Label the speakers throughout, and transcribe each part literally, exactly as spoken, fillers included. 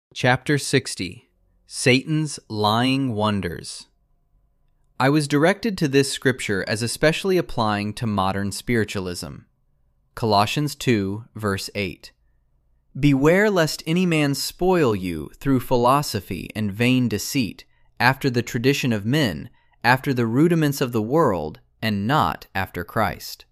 Speaker 1: Chapter sixty. Satan's Lying Wonders. I was directed to this scripture as especially applying to modern spiritualism. Colossians two, verse eight. Beware lest any man spoil you through philosophy and vain deceit, after the tradition of men, after the rudiments of the world, and not after Christ.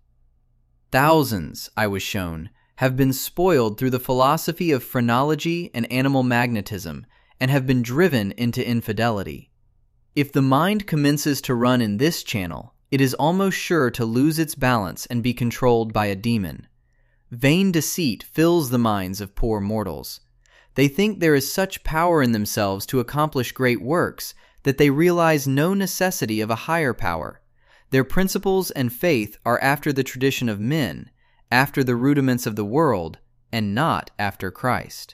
Speaker 1: Thousands, I was shown, have been spoiled through the philosophy of phrenology and animal magnetism, and have been driven into infidelity. If the mind commences to run in this channel, it is almost sure to lose its balance and be controlled by a demon. Vain deceit fills the minds of poor mortals. They think there is such power in themselves to accomplish great works that they realize no necessity of a higher power. Their principles and faith are after the tradition of men, after the rudiments of the world, and not after Christ.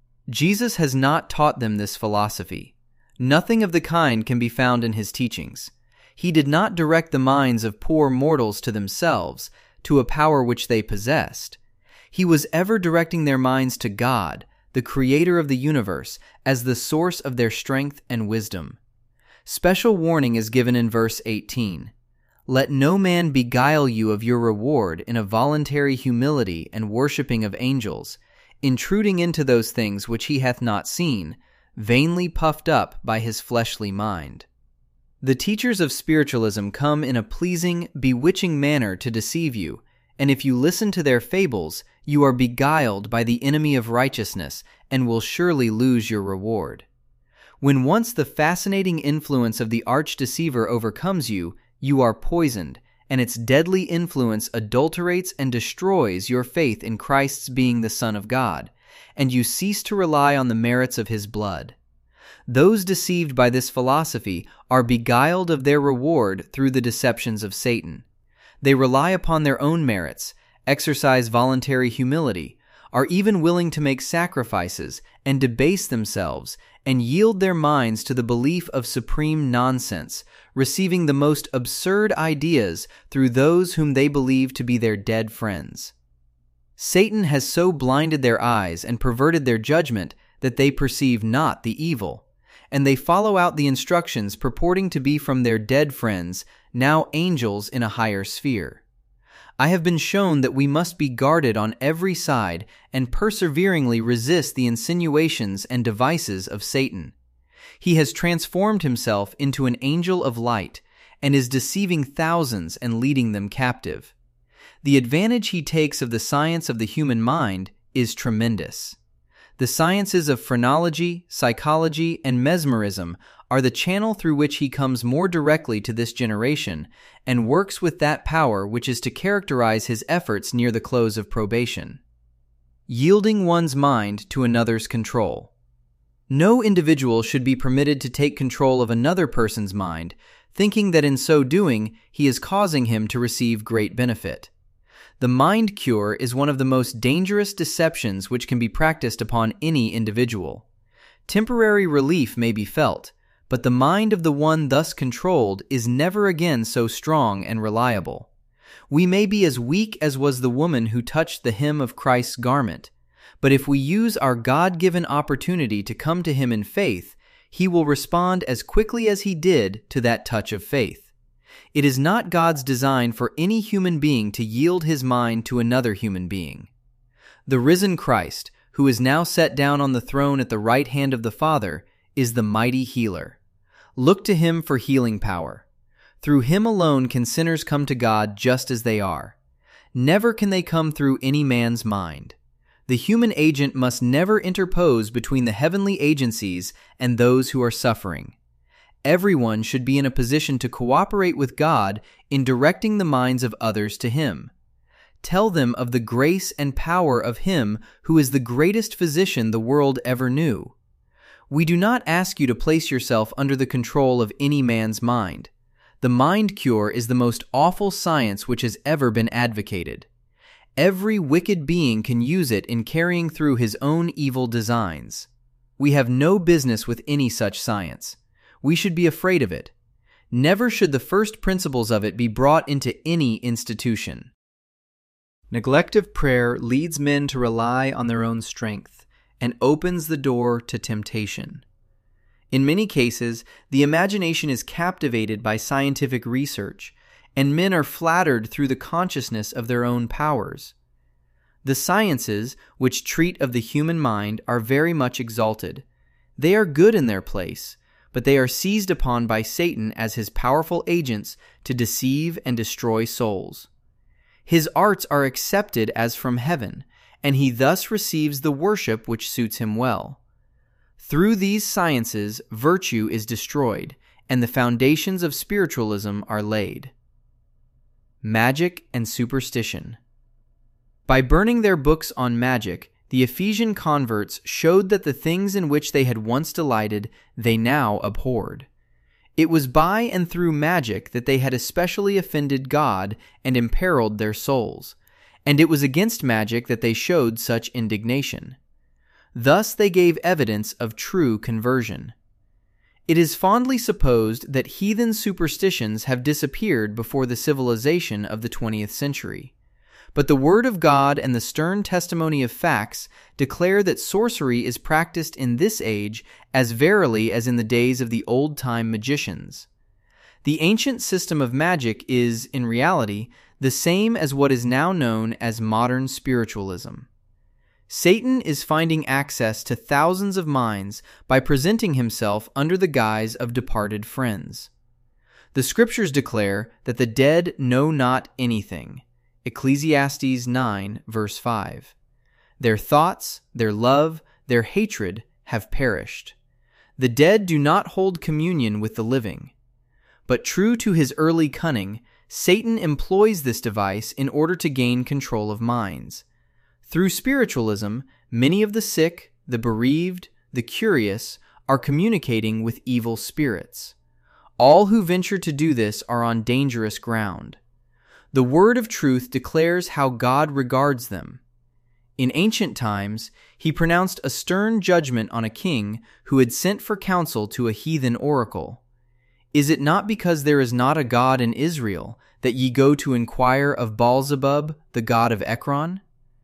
Speaker 1: Jesus has not taught them this philosophy. Nothing of the kind can be found in his teachings. He did not direct the minds of poor mortals to themselves, to a power which they possessed. He was ever directing their minds to God, the Creator of the universe, as the source of their strength and wisdom. Special warning is given in verse eighteen. Let no man beguile you of your reward in a voluntary humility and worshipping of angels, intruding into those things which he hath not seen, vainly puffed up by his fleshly mind. The teachers of spiritualism come in a pleasing, bewitching manner to deceive you, and if you listen to their fables, you are beguiled by the enemy of righteousness and will surely lose your reward. When once the fascinating influence of the arch-deceiver overcomes you, you are poisoned, and its deadly influence adulterates and destroys your faith in Christ's being the Son of God, and you cease to rely on the merits of his blood. Those deceived by this philosophy are beguiled of their reward through the deceptions of Satan. They rely upon their own merits, exercise voluntary humility, are even willing to make sacrifices and debase themselves, and yield their minds to the belief of supreme nonsense, receiving the most absurd ideas through those whom they believe to be their dead friends. Satan has so blinded their eyes and perverted their judgment that they perceive not the evil, and they follow out the instructions purporting to be from their dead friends, now angels in a higher sphere. I have been shown that we must be guarded on every side and perseveringly resist the insinuations and devices of Satan. He has transformed himself into an angel of light and is deceiving thousands and leading them captive. The advantage he takes of the science of the human mind is tremendous. The sciences of phrenology, psychology, and mesmerism are the channel through which he comes more directly to this generation and works with that power which is to characterize his efforts near the close of probation. Yielding one's mind to another's control. No individual should be permitted to take control of another person's mind, thinking that in so doing he is causing him to receive great benefit. The mind cure is one of the most dangerous deceptions which can be practiced upon any individual. Temporary relief may be felt, but the mind of the one thus controlled is never again so strong and reliable. We may be as weak as was the woman who touched the hem of Christ's garment, but if we use our God-given opportunity to come to him in faith, he will respond as quickly as he did to that touch of faith. It is not God's design for any human being to yield his mind to another human being. The risen Christ, who is now set down on the throne at the right hand of the Father, is the mighty healer. Look to him for healing power. Through him alone can sinners come to God just as they are. Never can they come through any man's mind. The human agent must never interpose between the heavenly agencies and those who are suffering. Everyone should be in a position to cooperate with God in directing the minds of others to him. Tell them of the grace and power of him who is the greatest physician the world ever knew. We do not ask you to place yourself under the control of any man's mind. The mind cure is the most awful science which has ever been advocated. Every wicked being can use it in carrying through his own evil designs. We have no business with any such science. We should be afraid of it. Never should the first principles of it be brought into any institution. Neglect of prayer leads men to rely on their own strength, and opens the door to temptation. In many cases, the imagination is captivated by scientific research, and men are flattered through the consciousness of their own powers. The sciences, which treat of the human mind, are very much exalted. They are good in their place, but they are seized upon by Satan as his powerful agents to deceive and destroy souls. His arts are accepted as from heaven, and he thus receives the worship which suits him well. Through these sciences, virtue is destroyed, and the foundations of spiritualism are laid. Magic and superstition. By burning their books on magic, the Ephesian converts showed that the things in which they had once delighted they now abhorred. It was by and through magic that they had especially offended God and imperiled their souls, and it was against magic that they showed such indignation. Thus they gave evidence of true conversion. It is fondly supposed that heathen superstitions have disappeared before the civilization of the twentieth century. But the Word of God and the stern testimony of facts declare that sorcery is practiced in this age as verily as in the days of the old-time magicians. The ancient system of magic is, in reality, the same as what is now known as modern spiritualism. Satan is finding access to thousands of minds by presenting himself under the guise of departed friends. The Scriptures declare that the dead know not anything. Ecclesiastes nine, verse five. Their thoughts, their love, their hatred have perished. The dead do not hold communion with the living. But true to his early cunning, Satan employs this device in order to gain control of minds. Through spiritualism, many of the sick, the bereaved, the curious are communicating with evil spirits. All who venture to do this are on dangerous ground. The word of truth declares how God regards them. In ancient times, he pronounced a stern judgment on a king who had sent for counsel to a heathen oracle. Is it not because there is not a God in Israel that ye go to inquire of Baalzebub, the god of Ekron?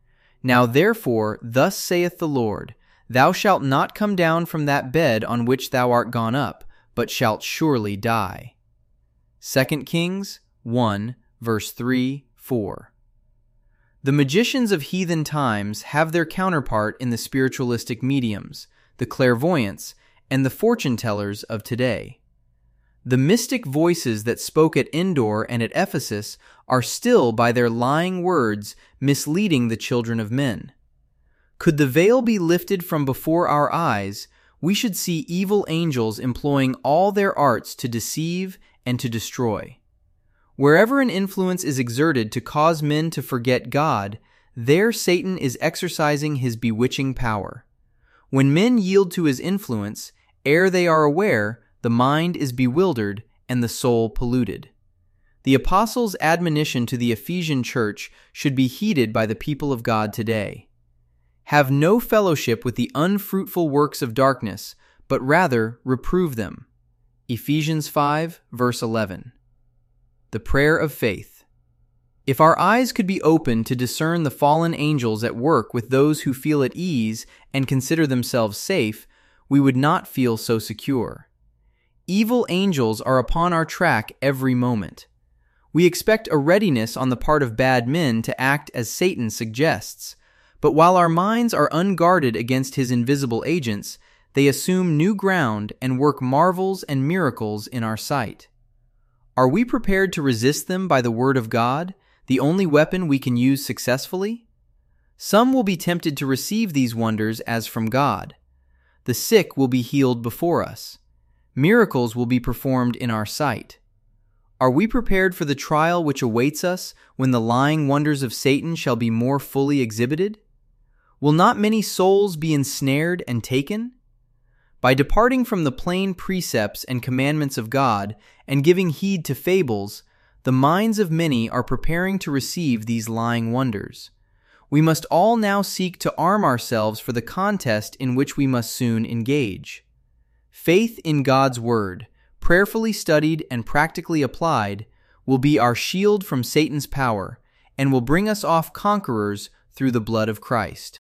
Speaker 1: Now therefore, thus saith the Lord, Thou shalt not come down from that bed on which thou art gone up, but shalt surely die. Second Kings one, verse three, four. The magicians of heathen times have their counterpart in the spiritualistic mediums, the clairvoyants, and the fortune-tellers of today. The mystic voices that spoke at Endor and at Ephesus are still, by their lying words, misleading the children of men. Could the veil be lifted from before our eyes, we should see evil angels employing all their arts to deceive and to destroy. Wherever an influence is exerted to cause men to forget God, there Satan is exercising his bewitching power. When men yield to his influence, ere they are aware, the mind is bewildered and the soul polluted. The apostles' admonition to the Ephesian church should be heeded by the people of God today. Have no fellowship with the unfruitful works of darkness, but rather reprove them. Ephesians five, verse eleven. The prayer of faith. If our eyes could be opened to discern the fallen angels at work with those who feel at ease and consider themselves safe, we would not feel so secure. Evil angels are upon our track every moment. We expect a readiness on the part of bad men to act as Satan suggests, but while our minds are unguarded against his invisible agents, they assume new ground and work marvels and miracles in our sight. Are we prepared to resist them by the word of God, the only weapon we can use successfully? Some will be tempted to receive these wonders as from God. The sick will be healed before us. Miracles will be performed in our sight. Are we prepared for the trial which awaits us when the lying wonders of Satan shall be more fully exhibited? Will not many souls be ensnared and taken? By departing from the plain precepts and commandments of God and giving heed to fables, the minds of many are preparing to receive these lying wonders. We must all now seek to arm ourselves for the contest in which we must soon engage. Faith in God's Word, prayerfully studied and practically applied, will be our shield from Satan's power and will bring us off conquerors through the blood of Christ.